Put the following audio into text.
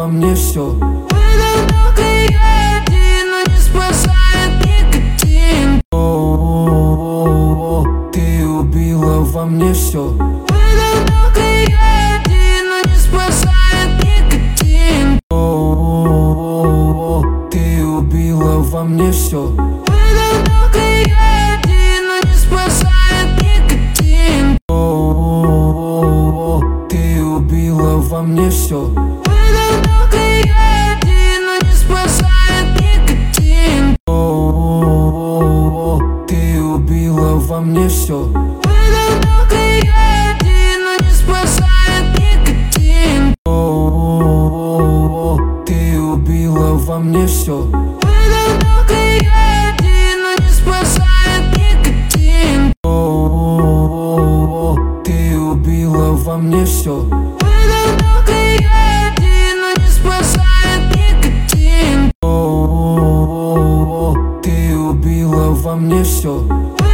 во мне все. Выдох и один, но не спасает никотин. Ты убила во мне все. Выдох и один, но не спасает никотин. Ты убила во мне все. Выдох и один, но не спасает никотин. Ты убила во мне все. Выдох и один, но не спасает никотин. Ты убила во мне все. Выдох и один, но не спасает никотин. Ты убила во мне все. Выдох и один, но не спасает никотин. Ты убила во мне все. Выдох и один, но не спасает никотин. Ты убила во мне все.